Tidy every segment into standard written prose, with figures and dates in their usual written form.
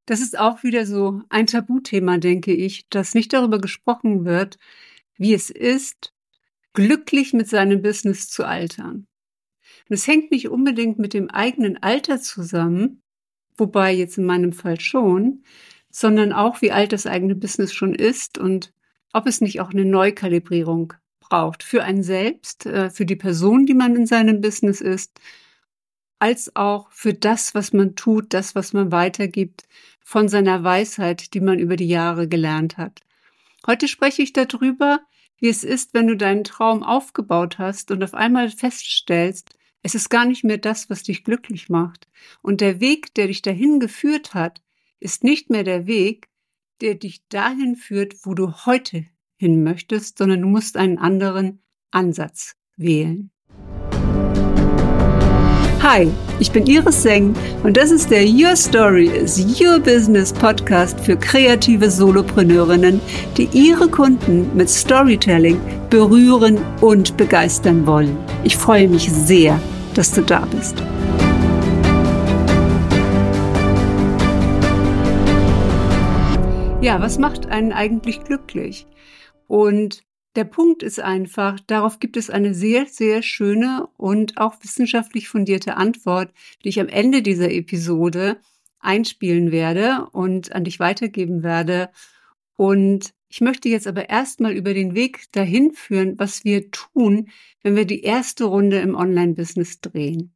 Das ist auch wieder so ein Tabuthema, denke ich, dass nicht darüber gesprochen wird, wie es ist, glücklich mit seinem Business zu altern. Und es hängt nicht unbedingt mit dem eigenen Alter zusammen, wobei jetzt in meinem Fall schon, sondern auch, wie alt das eigene Business schon ist und ob es nicht auch eine Neukalibrierung braucht für einen selbst, für die Person, die man in seinem Business ist, als auch für das, was man tut, das, was man weitergibt von seiner Weisheit, die man über die Jahre gelernt hat. Heute spreche ich darüber, wie es ist, wenn du deinen Traum aufgebaut hast und auf einmal feststellst, es ist gar nicht mehr das, was dich glücklich macht. Und der Weg, der dich dahin geführt hat, ist nicht mehr der Weg, der dich dahin führt, wo du heute hin möchtest, sondern du musst einen anderen Ansatz wählen. Hi, ich bin Iris Seng und das ist der Your Story is Your Business Podcast für kreative Solopreneurinnen, die ihre Kunden mit Storytelling berühren und begeistern wollen. Ich freue mich sehr, dass du da bist. Ja, was macht einen eigentlich glücklich? Und der Punkt ist einfach, darauf gibt es eine sehr, sehr schöne und auch wissenschaftlich fundierte Antwort, die ich am Ende dieser Episode einspielen werde und an dich weitergeben werde. Und ich möchte jetzt aber erstmal über den Weg dahin führen, was wir tun, wenn wir die erste Runde im Online-Business drehen.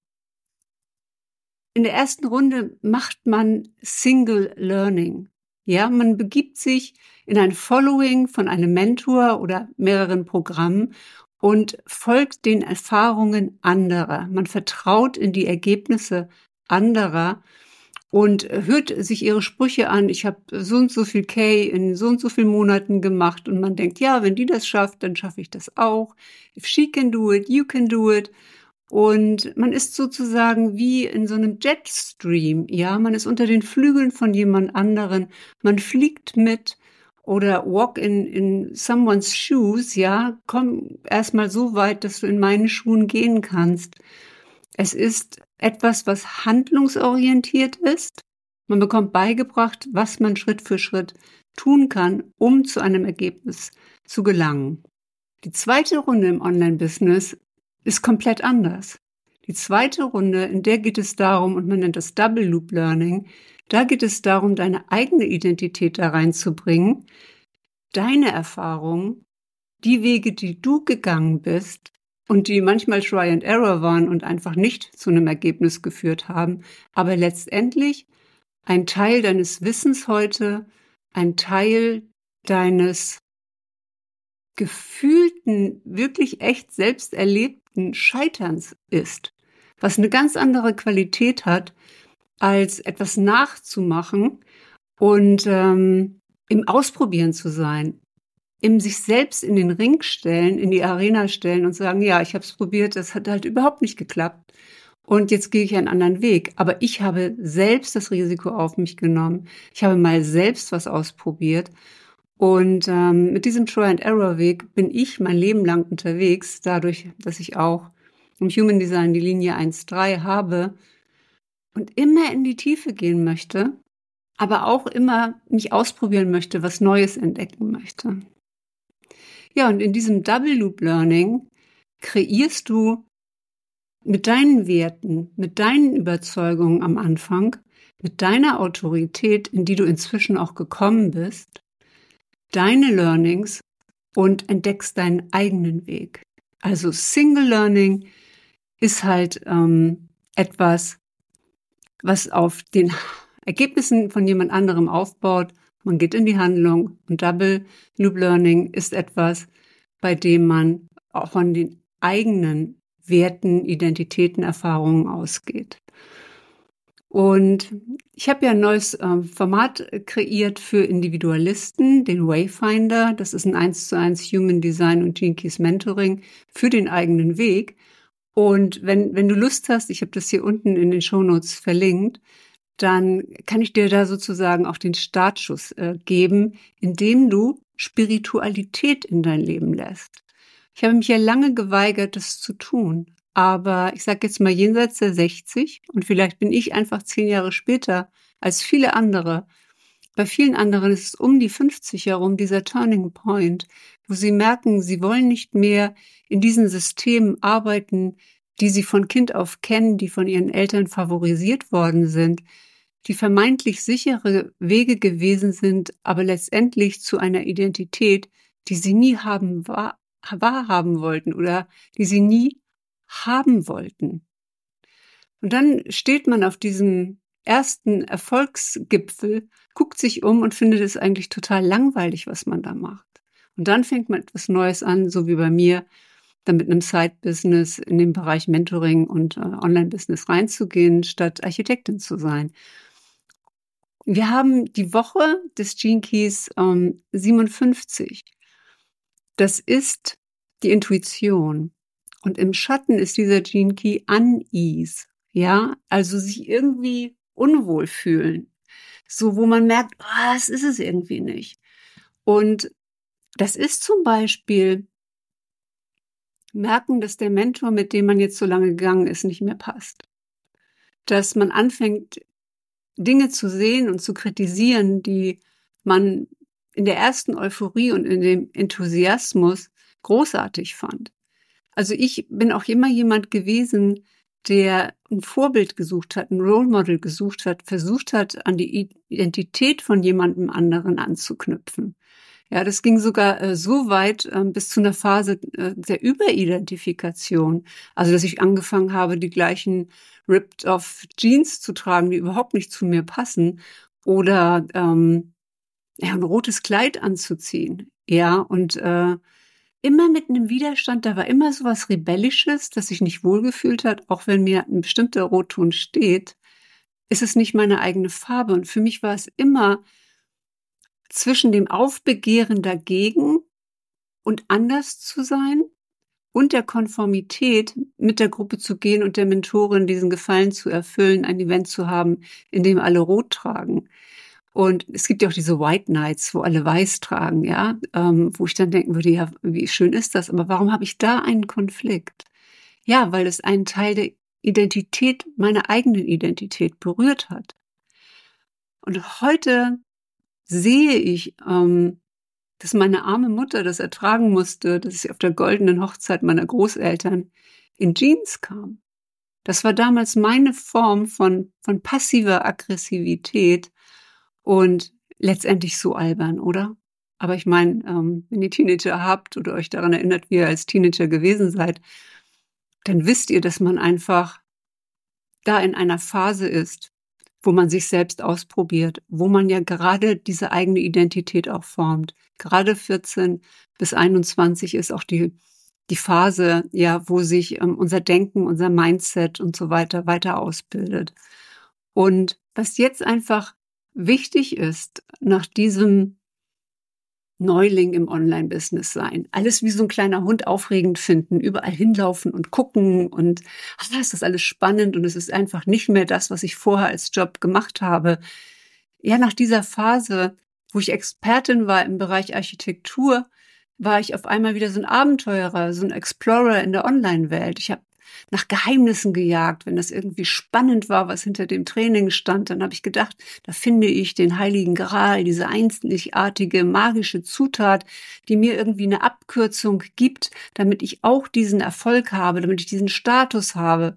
In der ersten Runde macht man Single Learning. Ja, man begibt sich in ein Following von einem Mentor oder mehreren Programmen und folgt den Erfahrungen anderer. Man vertraut in die Ergebnisse anderer und hört sich ihre Sprüche an. Ich habe so und so viel K in so und so vielen Monaten gemacht und man denkt, ja, wenn die das schafft, dann schaffe ich das auch. If she can do it, you can do it. Und man ist sozusagen wie in so einem Jetstream, ja, man ist unter den Flügeln von jemand anderen, man fliegt mit oder walk in someone's shoes, ja, komm erstmal so weit, dass du in meinen Schuhen gehen kannst. Es ist etwas, was handlungsorientiert ist. Man bekommt beigebracht, was man Schritt für Schritt tun kann, um zu einem Ergebnis zu gelangen. Die zweite Runde im Online-Business ist komplett anders. Die zweite Runde, in der geht es darum, und man nennt das Double Loop Learning, da geht es darum, deine eigene Identität da reinzubringen, deine Erfahrungen, die Wege, die du gegangen bist und die manchmal Try and Error waren und einfach nicht zu einem Ergebnis geführt haben, aber letztendlich ein Teil deines Wissens heute, ein Teil deines gefühlten, wirklich echt selbst erlebten Scheiterns ist, was eine ganz andere Qualität hat, als etwas nachzumachen und im Ausprobieren zu sein, im sich selbst in den Ring stellen, in die Arena stellen und sagen, ja, ich habe es probiert, das hat halt überhaupt nicht geklappt und jetzt gehe ich einen anderen Weg. Aber ich habe selbst das Risiko auf mich genommen. Ich habe mal selbst was ausprobiert. Und mit diesem Try-and-Error-Weg bin ich mein Leben lang unterwegs, dadurch, dass ich auch im Human Design die Linie 1.3 habe und immer in die Tiefe gehen möchte, aber auch immer mich ausprobieren möchte, was Neues entdecken möchte. Ja, und in diesem Double Loop Learning kreierst du mit deinen Werten, mit deinen Überzeugungen am Anfang, mit deiner Autorität, in die du inzwischen auch gekommen bist, deine Learnings und entdeckst deinen eigenen Weg. Also Single Learning ist halt etwas, was auf den Ergebnissen von jemand anderem aufbaut. Man geht in die Handlung und Double Loop Learning ist etwas, bei dem man auch von den eigenen Werten, Identitäten, Erfahrungen ausgeht. Und ich habe ja ein neues Format kreiert für Individualisten, den Wayfinder. Das ist ein 1:1 Human Design und Gene Keys Mentoring für den eigenen Weg. Und wenn du Lust hast, ich habe das hier unten in den Shownotes verlinkt, dann kann ich dir da sozusagen auch den Startschuss geben, indem du Spiritualität in dein Leben lässt. Ich habe mich ja lange geweigert, das zu tun. aber ich sage jetzt mal jenseits der 60 und vielleicht bin ich einfach 10 Jahre später als viele andere. Bei vielen anderen ist es um die 50 herum dieser Turning Point, wo sie merken, sie wollen nicht mehr in diesen Systemen arbeiten, die sie von Kind auf kennen, die von ihren Eltern favorisiert worden sind, die vermeintlich sichere Wege gewesen sind, aber letztendlich zu einer Identität, die sie nie wahrhaben wollten oder die sie nie haben wollten. Und dann steht man auf diesem ersten Erfolgsgipfel, guckt sich um und findet es eigentlich total langweilig, was man da macht. Und dann fängt man etwas Neues an, so wie bei mir, dann mit einem Side-Business in den Bereich Mentoring und Online-Business reinzugehen, statt Architektin zu sein. Wir haben die Woche des Gene Keys 57. Das ist die Intuition. Und im Schatten ist dieser Gene Key Unease. Ja, also sich irgendwie unwohl fühlen. So, wo man merkt, es ist es irgendwie nicht. Und das ist zum Beispiel merken, dass der Mentor, mit dem man jetzt so lange gegangen ist, nicht mehr passt. Dass man anfängt, Dinge zu sehen und zu kritisieren, die man in der ersten Euphorie und in dem Enthusiasmus großartig fand. Also ich bin auch immer jemand gewesen, der ein Vorbild gesucht hat, ein Role Model gesucht hat, versucht hat, an die Identität von jemandem anderen anzuknüpfen. Ja, das ging sogar so weit bis zu einer Phase der Überidentifikation. Also, dass ich angefangen habe, die gleichen ripped-off Jeans zu tragen, die überhaupt nicht zu mir passen, oder ein rotes Kleid anzuziehen. Ja, und immer mit einem Widerstand, da war immer so was Rebellisches, das sich nicht wohlgefühlt hat, auch wenn mir ein bestimmter Rotton steht, ist es nicht meine eigene Farbe. Und für mich war es immer zwischen dem Aufbegehren dagegen und anders zu sein und der Konformität mit der Gruppe zu gehen und der Mentorin diesen Gefallen zu erfüllen, ein Event zu haben, in dem alle rot tragen. Und es gibt ja auch diese White Nights, wo alle weiß tragen, ja, wo ich dann denken würde, ja, wie schön ist das, aber warum habe ich da einen Konflikt? Ja, weil es einen Teil der Identität, meiner eigenen Identität berührt hat. Und heute sehe ich, dass meine arme Mutter das ertragen musste, dass ich auf der goldenen Hochzeit meiner Großeltern in Jeans kam. Das war damals meine Form von passiver Aggressivität und letztendlich so albern, oder? Aber ich meine, wenn ihr Teenager habt oder euch daran erinnert, wie ihr als Teenager gewesen seid, dann wisst ihr, dass man einfach da in einer Phase ist, wo man sich selbst ausprobiert, wo man ja gerade diese eigene Identität auch formt. Gerade 14 bis 21 ist auch die Phase, ja, wo sich unser Denken, unser Mindset und so weiter ausbildet. Und was jetzt einfach wichtig ist, nach diesem Neuling im Online-Business sein. Alles wie so ein kleiner Hund aufregend finden, überall hinlaufen und gucken und ist das alles spannend und es ist einfach nicht mehr das, was ich vorher als Job gemacht habe. Ja, nach dieser Phase, wo ich Expertin war im Bereich Architektur, war ich auf einmal wieder so ein Abenteurer, so ein Explorer in der Online-Welt. Ich habe nach Geheimnissen gejagt, wenn das irgendwie spannend war, was hinter dem Training stand, dann habe ich gedacht, da finde ich den Heiligen Gral, diese einzigartige magische Zutat, die mir irgendwie eine Abkürzung gibt, damit ich auch diesen Erfolg habe, damit ich diesen Status habe.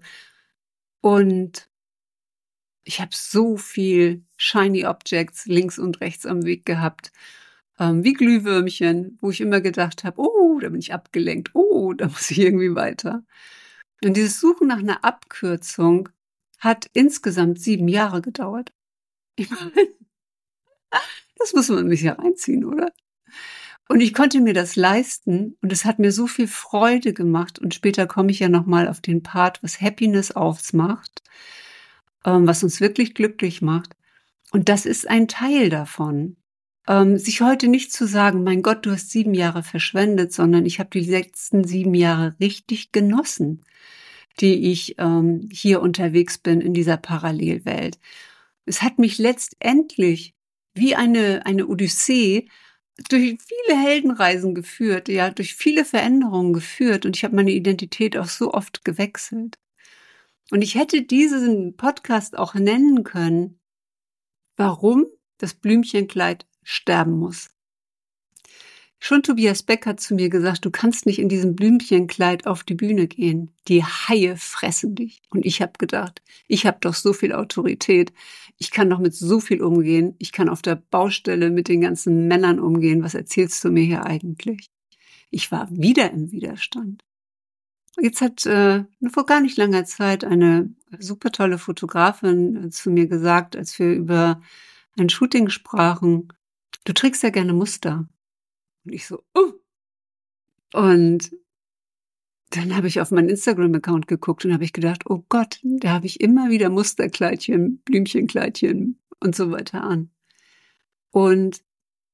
Und ich habe so viel Shiny Objects links und rechts am Weg gehabt, wie Glühwürmchen, wo ich immer gedacht habe, oh, da bin ich abgelenkt, oh, da muss ich irgendwie weiter. Und dieses Suchen nach einer Abkürzung hat insgesamt 7 Jahre gedauert. Ich meine, das muss man sich ja reinziehen, oder? Und ich konnte mir das leisten und es hat mir so viel Freude gemacht. Und später komme ich ja nochmal auf den Part, was Happiness ausmacht, was uns wirklich glücklich macht. Und das ist ein Teil davon. Sich heute nicht zu sagen, mein Gott, du hast 7 Jahre verschwendet, sondern ich habe die letzten 7 Jahre richtig genossen, die ich hier unterwegs bin in dieser Parallelwelt. Es hat mich letztendlich wie eine Odyssee durch viele Heldenreisen geführt, ja, durch viele Veränderungen geführt und ich habe meine Identität auch so oft gewechselt. Und ich hätte diesen Podcast auch nennen können, warum das Blümchenkleid sterben muss. Schon Tobias Beck hat zu mir gesagt, du kannst nicht in diesem Blümchenkleid auf die Bühne gehen. Die Haie fressen dich. Und ich habe gedacht, ich habe doch so viel Autorität. Ich kann doch mit so viel umgehen. Ich kann auf der Baustelle mit den ganzen Männern umgehen. Was erzählst du mir hier eigentlich? Ich war wieder im Widerstand. Jetzt hat vor gar nicht langer Zeit eine super tolle Fotografin zu mir gesagt, als wir über ein Shooting sprachen, du trägst ja gerne Muster. Und ich so, oh. Und dann habe ich auf meinen Instagram-Account geguckt und habe ich gedacht, oh Gott, da habe ich immer wieder Musterkleidchen, Blümchenkleidchen und so weiter an. Und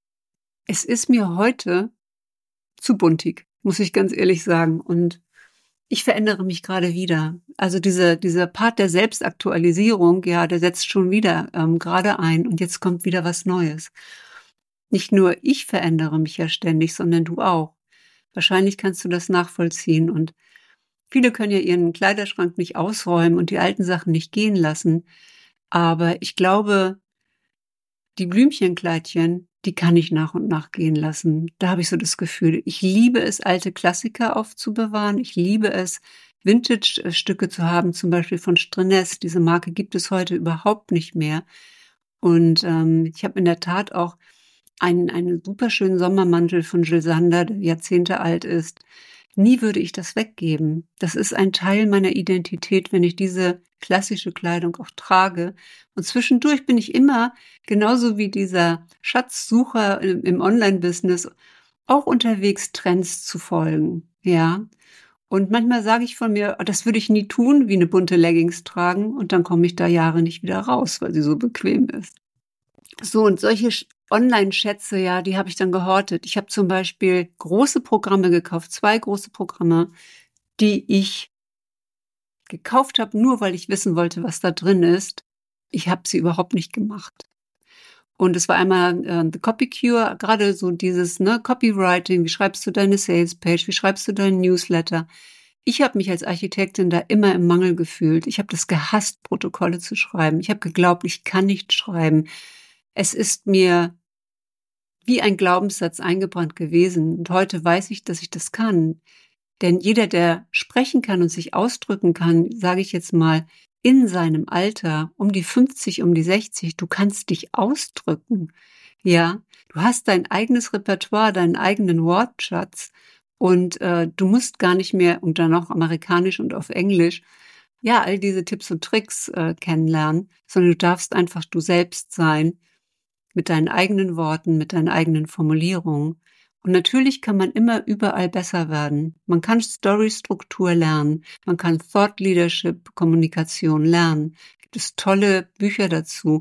es ist mir heute zu buntig, muss ich ganz ehrlich sagen. Und ich verändere mich gerade wieder. Also dieser Part der Selbstaktualisierung, ja, der setzt schon wieder gerade ein und jetzt kommt wieder was Neues. Nicht nur ich verändere mich ja ständig, sondern du auch. Wahrscheinlich kannst du das nachvollziehen und viele können ja ihren Kleiderschrank nicht ausräumen und die alten Sachen nicht gehen lassen. Aber ich glaube, die Blümchenkleidchen, die kann ich nach und nach gehen lassen. Da habe ich so das Gefühl, ich liebe es, alte Klassiker aufzubewahren. Ich liebe es, Vintage-Stücke zu haben, zum Beispiel von Streness. Diese Marke gibt es heute überhaupt nicht mehr. Und ich habe in der Tat auch einen super schönen Sommermantel von Jil Sander, der Jahrzehnte alt ist. Nie würde ich das weggeben. Das ist ein Teil meiner Identität, wenn ich diese klassische Kleidung auch trage. Und zwischendurch bin ich immer, genauso wie dieser Schatzsucher im Online-Business, auch unterwegs, Trends zu folgen. Ja. Und manchmal sage ich von mir, das würde ich nie tun, wie eine bunte Leggings tragen. Und dann komme ich da Jahre nicht wieder raus, weil sie so bequem ist. So, und solche Online-Schätze, ja, die habe ich dann gehortet. Ich habe zum Beispiel große Programme gekauft, 2 große Programme, die ich gekauft habe, nur weil ich wissen wollte, was da drin ist. Ich habe sie überhaupt nicht gemacht. Und es war einmal The Copy Cure, gerade so dieses Copywriting, wie schreibst du deine Salespage, wie schreibst du deinen Newsletter. Ich habe mich als Architektin da immer im Mangel gefühlt. Ich habe das gehasst, Protokolle zu schreiben. Ich habe geglaubt, ich kann nicht schreiben. Es ist mir wie ein Glaubenssatz eingebrannt gewesen. Und heute weiß ich, dass ich das kann. Denn jeder, der sprechen kann und sich ausdrücken kann, sage ich jetzt mal, in seinem Alter, um die 50, um die 60, du kannst dich ausdrücken. Ja, du hast dein eigenes Repertoire, deinen eigenen Wortschatz und du musst gar nicht mehr, und dann auch amerikanisch und auf Englisch, ja, all diese Tipps und Tricks kennenlernen, sondern du darfst einfach du selbst sein, mit deinen eigenen Worten, mit deinen eigenen Formulierungen. Und natürlich kann man immer überall besser werden. Man kann Storystruktur lernen, man kann Thought Leadership, Kommunikation lernen. Gibt es tolle Bücher dazu.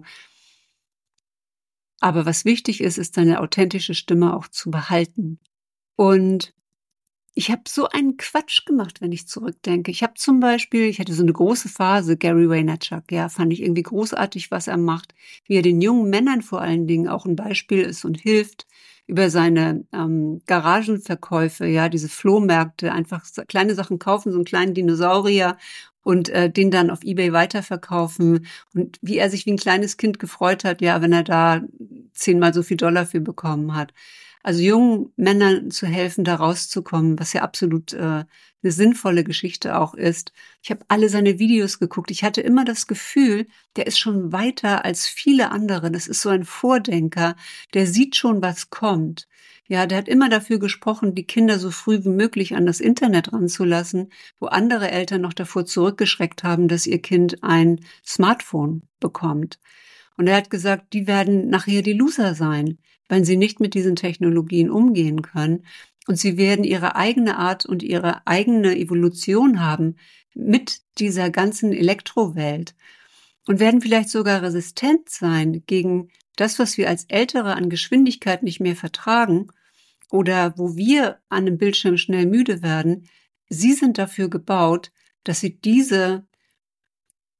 Aber was wichtig ist, ist deine authentische Stimme auch zu behalten. Und ich habe so einen Quatsch gemacht, wenn ich zurückdenke. Ich habe zum Beispiel, ich hatte so eine große Phase, Gary Vaynerchuk, ja, fand ich irgendwie großartig, was er macht, wie er den jungen Männern vor allen Dingen auch ein Beispiel ist und hilft über seine Garagenverkäufe, ja, diese Flohmärkte, einfach kleine Sachen kaufen, so einen kleinen Dinosaurier und den dann auf eBay weiterverkaufen und wie er sich wie ein kleines Kind gefreut hat, ja, wenn er da 10-mal so viel Dollar für bekommen hat. Also jungen Männern zu helfen, da rauszukommen, was ja absolut eine sinnvolle Geschichte auch ist. Ich habe alle seine Videos geguckt. Ich hatte immer das Gefühl, der ist schon weiter als viele andere. Das ist so ein Vordenker, der sieht schon, was kommt. Ja, der hat immer dafür gesprochen, die Kinder so früh wie möglich an das Internet ranzulassen, wo andere Eltern noch davor zurückgeschreckt haben, dass ihr Kind ein Smartphone bekommt. Und er hat gesagt, die werden nachher die Loser sein, wenn sie nicht mit diesen Technologien umgehen können. Und sie werden ihre eigene Art und ihre eigene Evolution haben mit dieser ganzen Elektrowelt und werden vielleicht sogar resistent sein gegen das, was wir als Ältere an Geschwindigkeit nicht mehr vertragen oder wo wir an einem Bildschirm schnell müde werden. Sie sind dafür gebaut, dass sie diese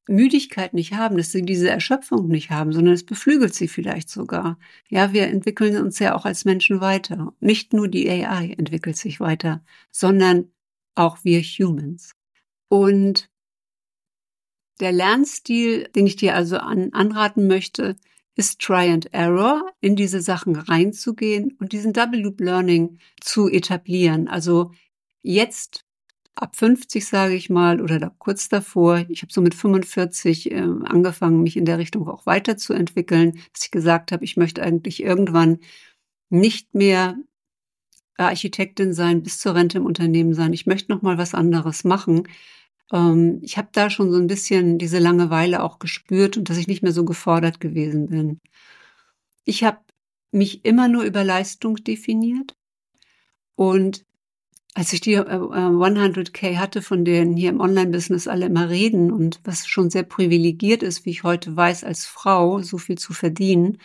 Müdigkeit nicht haben, dass sie diese Erschöpfung nicht haben, sondern es beflügelt sie vielleicht sogar. Ja, wir entwickeln uns ja auch als Menschen weiter. Nicht nur die AI entwickelt sich weiter, sondern auch wir Humans. Und der Lernstil, den ich dir also anraten möchte, ist Try and Error, in diese Sachen reinzugehen und diesen Double Loop Learning zu etablieren. Also jetzt ab 50, sage ich mal, oder da kurz davor. Ich habe so mit 45 angefangen, mich in der Richtung auch weiterzuentwickeln, dass ich gesagt habe, ich möchte eigentlich irgendwann nicht mehr Architektin sein, bis zur Rente im Unternehmen sein. Ich möchte noch mal was anderes machen. Ich habe da schon so ein bisschen diese Langeweile auch gespürt und dass ich nicht mehr so gefordert gewesen bin. Ich habe mich immer nur über Leistung definiert und als ich die 100K hatte, von denen hier im Online-Business alle immer reden und was schon sehr privilegiert ist, wie ich heute weiß, als Frau so viel zu verdienen,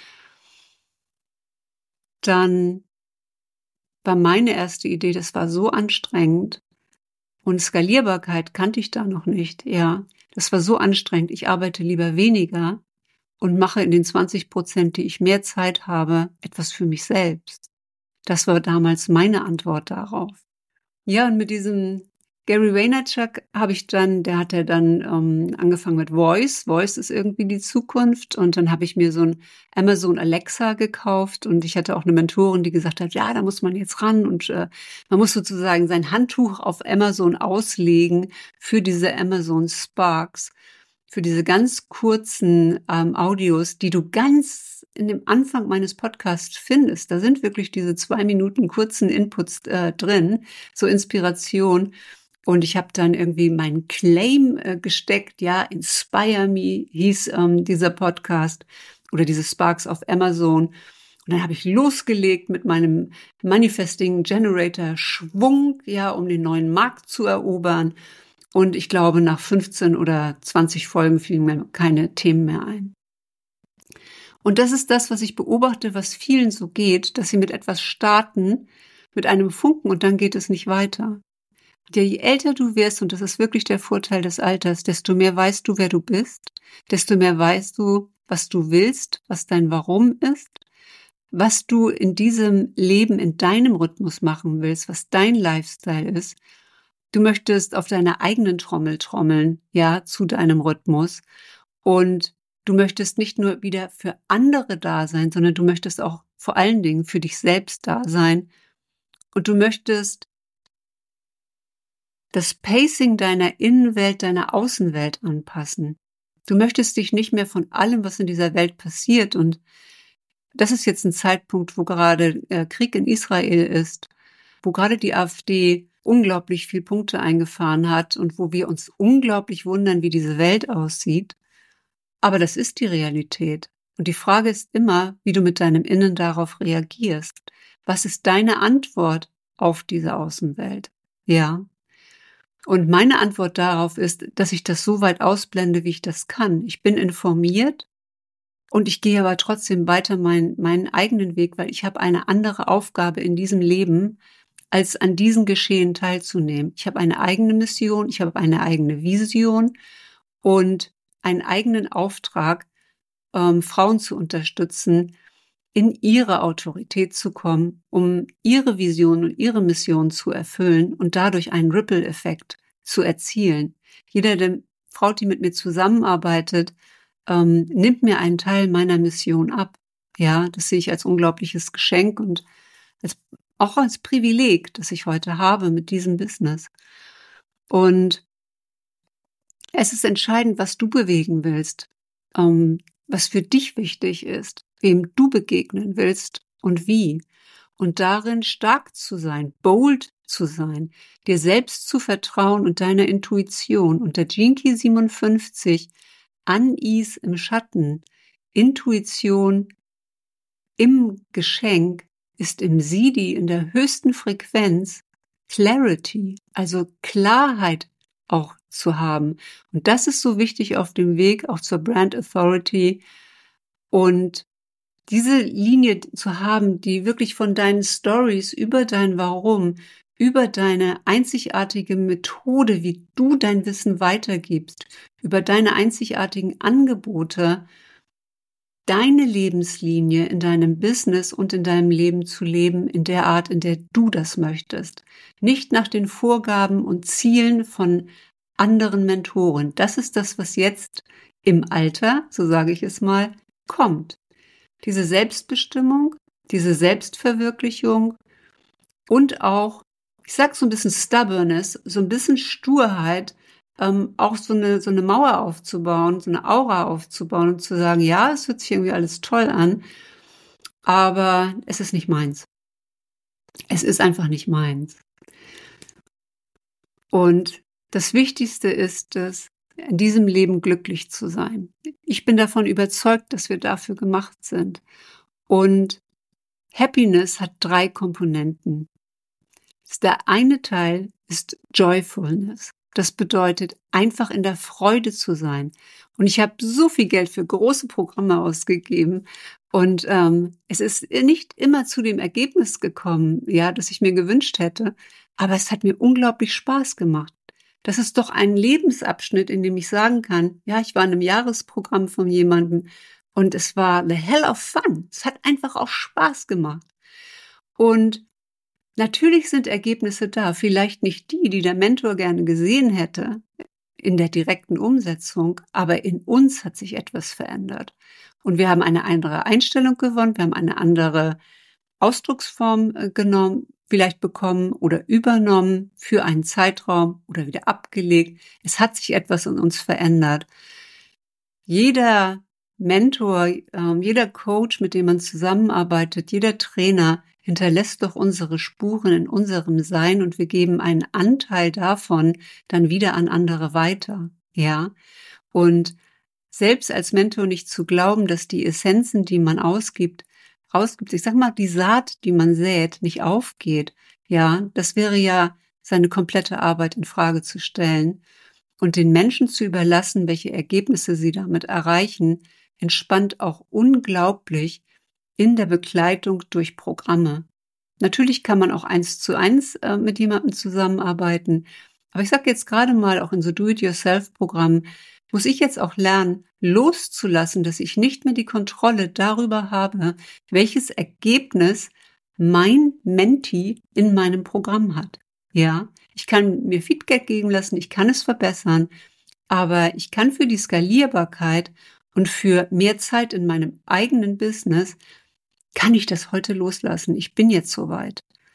dann war meine erste Idee, das war so anstrengend und Skalierbarkeit kannte ich da noch nicht. Ja, das war so anstrengend. Ich arbeite lieber weniger und mache in den 20%, die ich mehr Zeit habe, etwas für mich selbst. Das war damals meine Antwort darauf. Ja, und mit diesem Gary Vaynerchuk der hat ja dann angefangen mit Voice. Voice ist irgendwie die Zukunft. Und dann habe ich mir so ein Amazon Alexa gekauft. Und ich hatte auch eine Mentorin, die gesagt hat, ja, da muss man jetzt ran. Und man muss sozusagen sein Handtuch auf Amazon auslegen für diese Amazon Sparks, für diese ganz kurzen Audios, die du ganz in dem Anfang meines Podcasts findest. Da sind wirklich diese 2 Minuten kurzen Inputs drin, so Inspiration. Und ich habe dann irgendwie meinen Claim gesteckt, ja, Inspire Me hieß dieser Podcast oder diese Sparks auf Amazon. Und dann habe ich losgelegt mit meinem Manifesting Generator Schwung, ja, um den neuen Markt zu erobern. Und ich glaube, nach 15 oder 20 Folgen fielen mir keine Themen mehr ein. Und das ist das, was ich beobachte, was vielen so geht, dass sie mit etwas starten, mit einem Funken und dann geht es nicht weiter. Ja, je älter du wirst, und das ist wirklich der Vorteil des Alters, desto mehr weißt du, wer du bist, desto mehr weißt du, was du willst, was dein Warum ist, was du in diesem Leben, in deinem Rhythmus machen willst, was dein Lifestyle ist. Du möchtest auf deiner eigenen Trommel trommeln, ja, zu deinem Rhythmus. Und du möchtest nicht nur wieder für andere da sein, sondern du möchtest auch vor allen Dingen für dich selbst da sein. Und du möchtest das Pacing deiner Innenwelt, deiner Außenwelt anpassen. Du möchtest dich nicht mehr von allem, was in dieser Welt passiert, und das ist jetzt ein Zeitpunkt, wo gerade Krieg in Israel ist, wo gerade die AfD unglaublich viel Punkte eingefahren hat und wo wir uns unglaublich wundern, wie diese Welt aussieht. Aber das ist die Realität. Und die Frage ist immer, wie du mit deinem Innen darauf reagierst. Was ist deine Antwort auf diese Außenwelt? Ja. Und meine Antwort darauf ist, dass ich das so weit ausblende, wie ich das kann. Ich bin informiert und ich gehe aber trotzdem weiter meinen eigenen Weg, weil ich habe eine andere Aufgabe in diesem Leben, als an diesen Geschehen teilzunehmen. Ich habe eine eigene Mission, ich habe eine eigene Vision und einen eigenen Auftrag, Frauen zu unterstützen, in ihre Autorität zu kommen, um ihre Vision und ihre Mission zu erfüllen und dadurch einen Ripple-Effekt zu erzielen. Jede Frau, die mit mir zusammenarbeitet, nimmt mir einen Teil meiner Mission ab. Ja, das sehe ich als unglaubliches Geschenk und auch als Privileg, das ich heute habe mit diesem Business. Und es ist entscheidend, was du bewegen willst, was für dich wichtig ist, wem du begegnen willst und wie. Und darin stark zu sein, bold zu sein, dir selbst zu vertrauen und deiner Intuition. Und der Gene Key 57, Unease im Schatten, Intuition im Geschenk, ist im Siddhi in der höchsten Frequenz Clarity, also Klarheit auch zu haben. Und das ist so wichtig auf dem Weg auch zur Brand Authority und diese Linie zu haben, die wirklich von deinen Stories über dein Warum, über deine einzigartige Methode, wie du dein Wissen weitergibst, über deine einzigartigen Angebote, deine Lebenslinie in deinem Business und in deinem Leben zu leben, in der Art, in der du das möchtest. Nicht nach den Vorgaben und Zielen von anderen Mentoren. Das ist das, was jetzt im Alter, so sage ich es mal, kommt. Diese Selbstbestimmung, diese Selbstverwirklichung und auch, ich sag so ein bisschen Stubbornness, so ein bisschen Sturheit, auch so eine Mauer aufzubauen, so eine Aura aufzubauen und zu sagen, ja, es hört sich irgendwie alles toll an, aber es ist nicht meins. Es ist einfach nicht meins. Und das Wichtigste ist es, in diesem Leben glücklich zu sein. Ich bin davon überzeugt, dass wir dafür gemacht sind. Und Happiness hat 3 Komponenten. Der eine Teil ist Joyfulness. Das bedeutet, einfach in der Freude zu sein. Und ich habe so viel Geld für große Programme ausgegeben. Und es ist nicht immer zu dem Ergebnis gekommen, ja, das ich mir gewünscht hätte. Aber es hat mir unglaublich Spaß gemacht. Das ist doch ein Lebensabschnitt, in dem ich sagen kann, ja, ich war in einem Jahresprogramm von jemandem und es war the hell of fun. Es hat einfach auch Spaß gemacht. Und natürlich sind Ergebnisse da, vielleicht nicht die, die der Mentor gerne gesehen hätte in der direkten Umsetzung, aber in uns hat sich etwas verändert. Und wir haben eine andere Einstellung gewonnen, wir haben eine andere Ausdrucksform genommen, vielleicht bekommen oder übernommen für einen Zeitraum oder wieder abgelegt. Es hat sich etwas in uns verändert. Jeder Mentor, jeder Coach, mit dem man zusammenarbeitet, jeder Trainer hinterlässt doch unsere Spuren in unserem Sein und wir geben einen Anteil davon dann wieder an andere weiter. Ja, und selbst als Mentor nicht zu glauben, dass die Essenzen, die man rausgibt, ich sag mal, die Saat, die man sät, nicht aufgeht. Ja, das wäre ja seine komplette Arbeit in Frage zu stellen. Und den Menschen zu überlassen, welche Ergebnisse sie damit erreichen, entspannt auch unglaublich in der Begleitung durch Programme. Natürlich kann man auch 1:1 mit jemandem zusammenarbeiten. Aber ich sage jetzt gerade mal, auch in so Do-it-yourself-Programmen, muss ich jetzt auch lernen, loszulassen, dass ich nicht mehr die Kontrolle darüber habe, welches Ergebnis mein Mentee in meinem Programm hat. Ja, ich kann mir Feedback geben lassen, ich kann es verbessern, aber ich kann für die Skalierbarkeit und für mehr Zeit in meinem eigenen Business, kann ich das heute loslassen. Ich bin jetzt soweit.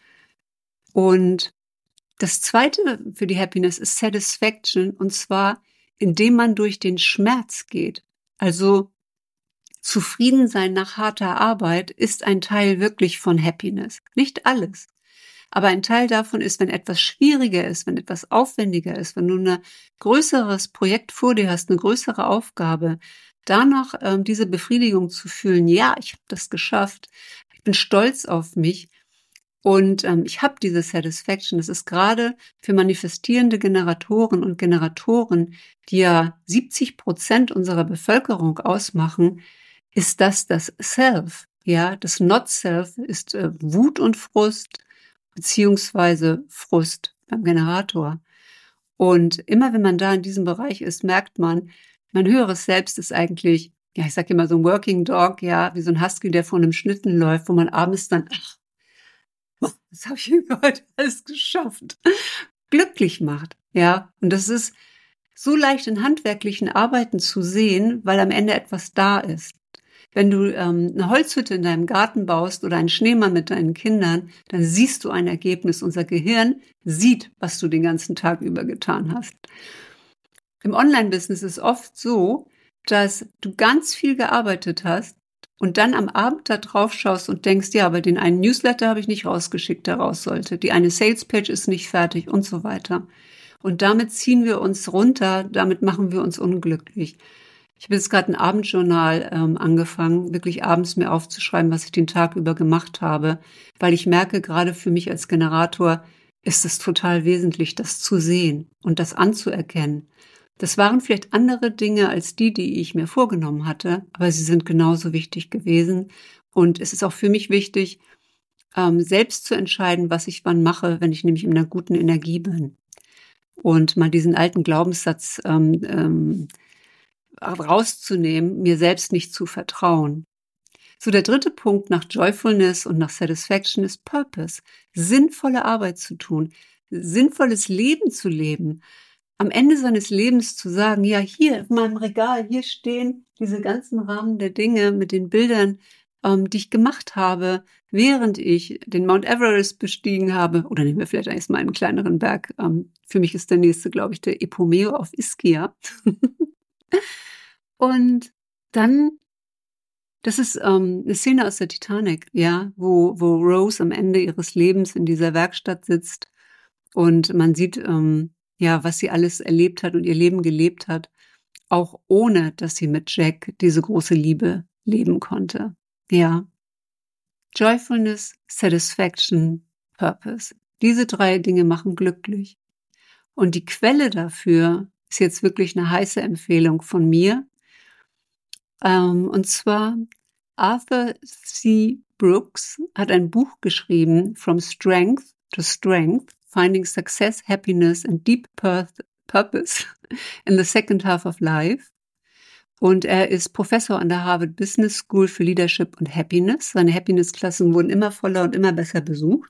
Und das Zweite für die Happiness ist Satisfaction, und zwar, indem man durch den Schmerz geht. Also zufrieden sein nach harter Arbeit ist ein Teil wirklich von Happiness. Nicht alles. Aber ein Teil davon ist, wenn etwas schwieriger ist, wenn etwas aufwendiger ist, wenn du ein größeres Projekt vor dir hast, eine größere Aufgabe, danach diese Befriedigung zu fühlen, ja, ich habe das geschafft, ich bin stolz auf mich und ich habe diese Satisfaction. Das ist gerade für manifestierende Generatoren und Generatoren, die ja 70% unserer Bevölkerung ausmachen, ist das Self. Ja, das Not-Self ist Wut und Frust, beziehungsweise Frust beim Generator. Und immer wenn man da in diesem Bereich ist, merkt man, mein höheres Selbst ist eigentlich, ja, ich sage immer so ein Working Dog, ja, wie so ein Husky, der vor einem Schlitten läuft, wo man abends dann, ach, was habe ich heute alles geschafft, glücklich macht, ja. Und das ist so leicht in handwerklichen Arbeiten zu sehen, weil am Ende etwas da ist. Wenn du eine Holzhütte in deinem Garten baust oder einen Schneemann mit deinen Kindern, dann siehst du ein Ergebnis. Unser Gehirn sieht, was du den ganzen Tag über getan hast. Im Online-Business ist es oft so, dass du ganz viel gearbeitet hast und dann am Abend da drauf schaust und denkst, ja, aber den einen Newsletter habe ich nicht rausgeschickt, der raus sollte. Die eine Sales-Page ist nicht fertig und so weiter. Und damit ziehen wir uns runter, damit machen wir uns unglücklich. Ich habe jetzt gerade ein Abendjournal angefangen, wirklich abends mir aufzuschreiben, was ich den Tag über gemacht habe, weil ich merke, gerade für mich als Generator ist es total wesentlich, das zu sehen und das anzuerkennen. Das waren vielleicht andere Dinge als die ich mir vorgenommen hatte, aber sie sind genauso wichtig gewesen. Und es ist auch für mich wichtig, selbst zu entscheiden, was ich wann mache, wenn ich nämlich in einer guten Energie bin. Und mal diesen alten Glaubenssatz rauszunehmen, mir selbst nicht zu vertrauen. So, der dritte Punkt nach Joyfulness und nach Satisfaction ist Purpose. Sinnvolle Arbeit zu tun, sinnvolles Leben zu leben. Am Ende seines Lebens zu sagen, ja, hier in meinem Regal, hier stehen diese ganzen Rahmen der Dinge mit den Bildern, die ich gemacht habe, während ich den Mount Everest bestiegen habe. Oder nehmen wir vielleicht erstmal einen kleineren Berg. Für mich ist der nächste, glaube ich, der Epomeo auf Ischia. Und dann, das ist eine Szene aus der Titanic, ja, wo Rose am Ende ihres Lebens in dieser Werkstatt sitzt und man sieht, ja, was sie alles erlebt hat und ihr Leben gelebt hat, auch ohne, dass sie mit Jack diese große Liebe leben konnte. Ja. Joyfulness, Satisfaction, Purpose. Diese 3 Dinge machen glücklich. Und die Quelle dafür ist jetzt wirklich eine heiße Empfehlung von mir. Und zwar Arthur C. Brooks hat ein Buch geschrieben, From Strength to Strength, Finding Success, Happiness and Deep Purpose in the Second Half of Life. Und er ist Professor an der Harvard Business School für Leadership und Happiness. Seine Happiness-Klassen wurden immer voller und immer besser besucht.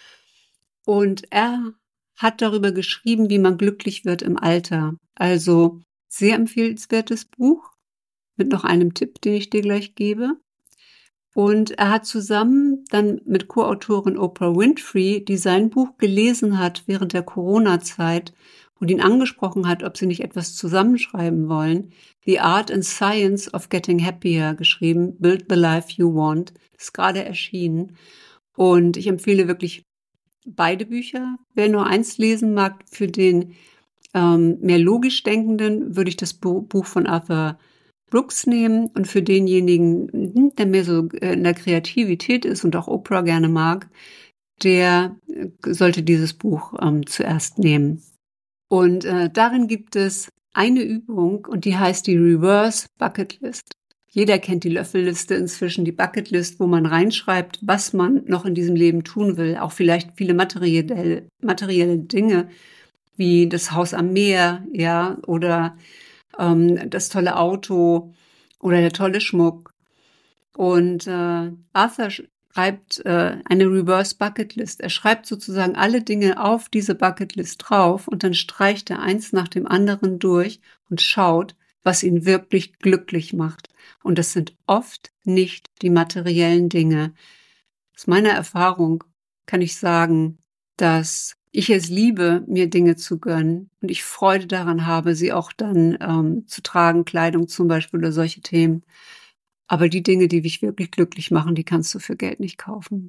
Und er hat darüber geschrieben, wie man glücklich wird im Alter. Also sehr empfehlenswertes Buch mit noch einem Tipp, den ich dir gleich gebe. Und er hat zusammen dann mit Co-Autorin Oprah Winfrey, die sein Buch gelesen hat während der Corona-Zeit und ihn angesprochen hat, ob sie nicht etwas zusammenschreiben wollen, The Art and Science of Getting Happier geschrieben, Build the Life You Want, ist gerade erschienen. Und ich empfehle wirklich beide Bücher. Wer nur eins lesen mag, für den mehr logisch Denkenden, würde ich das Buch von Arthur Brooks nehmen, und für denjenigen, der mehr so in der Kreativität ist und auch Oprah gerne mag, der sollte dieses Buch zuerst nehmen. Und darin gibt es eine Übung und die heißt die Reverse Bucket List. Jeder kennt die Löffelliste inzwischen, die Bucketlist, wo man reinschreibt, was man noch in diesem Leben tun will. Auch vielleicht viele materielle Dinge, wie das Haus am Meer, ja, oder das tolle Auto oder der tolle Schmuck. Und Arthur schreibt eine Reverse Bucketlist. Er schreibt sozusagen alle Dinge auf diese Bucketlist drauf und dann streicht er eins nach dem anderen durch und schaut, was ihn wirklich glücklich macht. Und das sind oft nicht die materiellen Dinge. Aus meiner Erfahrung kann ich sagen, dass ich es liebe, mir Dinge zu gönnen und ich Freude daran habe, sie auch dann zu tragen, Kleidung zum Beispiel oder solche Themen. Aber die Dinge, die dich wirklich glücklich machen, die kannst du für Geld nicht kaufen.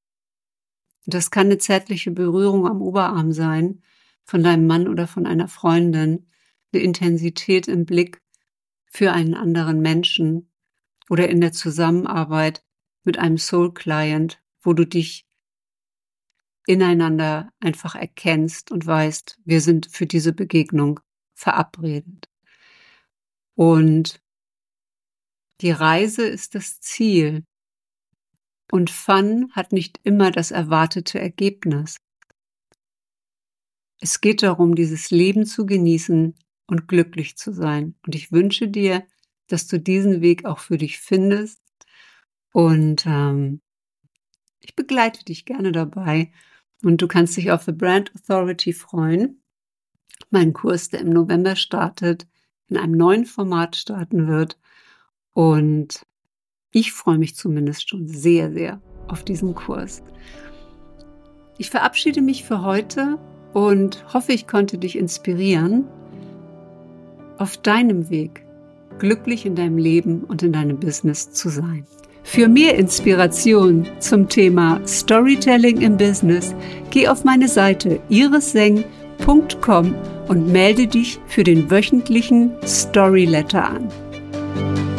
Und das kann eine zärtliche Berührung am Oberarm sein, von deinem Mann oder von einer Freundin, eine Intensität im Blick für einen anderen Menschen oder in der Zusammenarbeit mit einem Soul-Client, wo du dich ineinander einfach erkennst und weißt, wir sind für diese Begegnung verabredet. Und die Reise ist das Ziel. Und Fun hat nicht immer das erwartete Ergebnis. Es geht darum, dieses Leben zu genießen und glücklich zu sein. Und ich wünsche dir, dass du diesen Weg auch für dich findest. Und ich begleite dich gerne dabei. Und du kannst dich auf The Brand Authority freuen. Mein Kurs, der im November startet, in einem neuen Format starten wird. Und ich freue mich zumindest schon sehr, sehr auf diesen Kurs. Ich verabschiede mich für heute und hoffe, ich konnte dich inspirieren, auf deinem Weg glücklich in deinem Leben und in deinem Business zu sein. Für mehr Inspiration zum Thema Storytelling im Business, geh auf meine Seite irisseng.com und melde dich für den wöchentlichen Storyletter an.